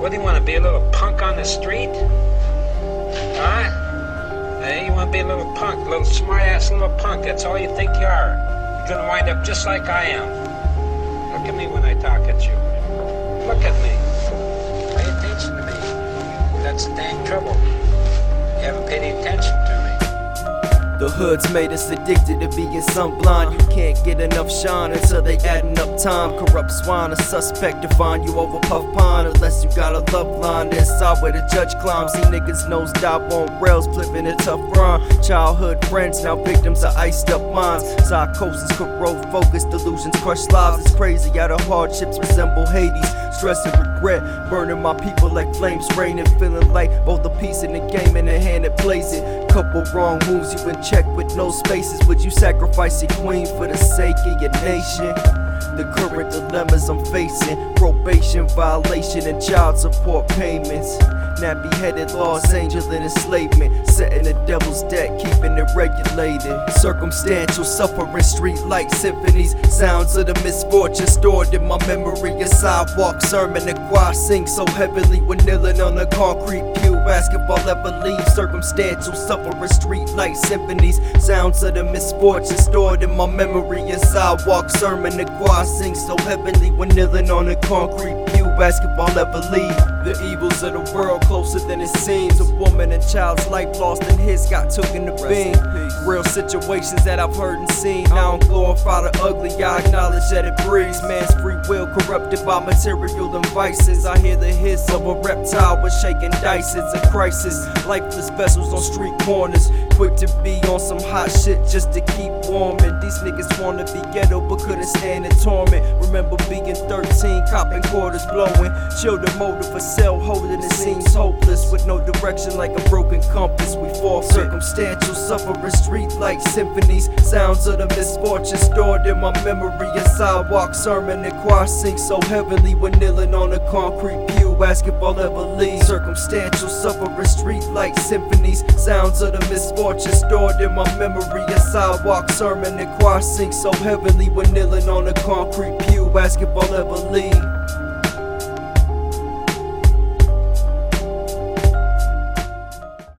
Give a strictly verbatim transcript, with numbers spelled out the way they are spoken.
What do you want to be, a little punk on the street? Huh? Hey, you want to be a little punk, a little smart-ass little punk. That's all you think you are. You're going to wind up just like I am. Look at me when I talk at you. Look at me. Pay attention to me. That's the dang trouble. You haven't paid any attention to me. The hood's made us addicted to being sunblind. You can't get enough shine until they adding up time. Corrupt swine, a suspect to find you over Puff Pond. Unless you got a love line inside where the judge climbs. See niggas nose dive on rails, flipping a tough rhyme. Childhood friends, now victims of iced up minds. Psychosis, corrode focus, delusions crush lives. It's crazy how the hardships resemble Hades. Stress and regret, burning my people like flames raining. Feeling like both a piece in the game and a hand that plays it. Couple wrong moves, you in check with no spaces. Would you sacrifice your queen for the sake of your nation? The current dilemmas I'm facing: probation violation and child support payments. Nappy-headed Los Angeles enslavement, setting the devil's debt, keeping it regulated. Circumstantial suffering, street light symphonies, sounds of the misfortune stored in my memory. A sidewalk sermon, the choir sings so heavily when kneeling on a concrete pew. Basketball ever leave? Circumstantial suffering, street light symphonies, sounds of the misfortune stored in my memory. A sidewalk sermon, the choir sings so heavily when kneeling on a concrete pew. Basketball ever leave? The evils of the world closer than it seems. A woman and child's life lost and his got took in the beam. Real situations that I've heard and seen. I don't glorify the ugly, I acknowledge that it breeds. Man's free will corrupted by material and vices. I hear the hiss of a reptile with shaking dice. It's a crisis, lifeless vessels on street corners, quick to be on some hot shit just to keep warm. And these niggas wanna be ghetto but couldn't stand the torment. Remember being thirteen, copping quarters blowing. Children motive for cell holding, it seems hopeless. With no direction like a broken compass, we fall circumstantial suffering, street light symphonies, sounds of the misfortune stored in my memory. A sidewalk sermon, the choir sings so heavily when kneeling on a concrete pew. Basketball ever leave? Circumstantial suffering, street light symphonies, sounds of the misfortune stored in my memory. A sidewalk sermon, the choir sings so heavily when kneeling on a concrete pew. Basketball ever leave?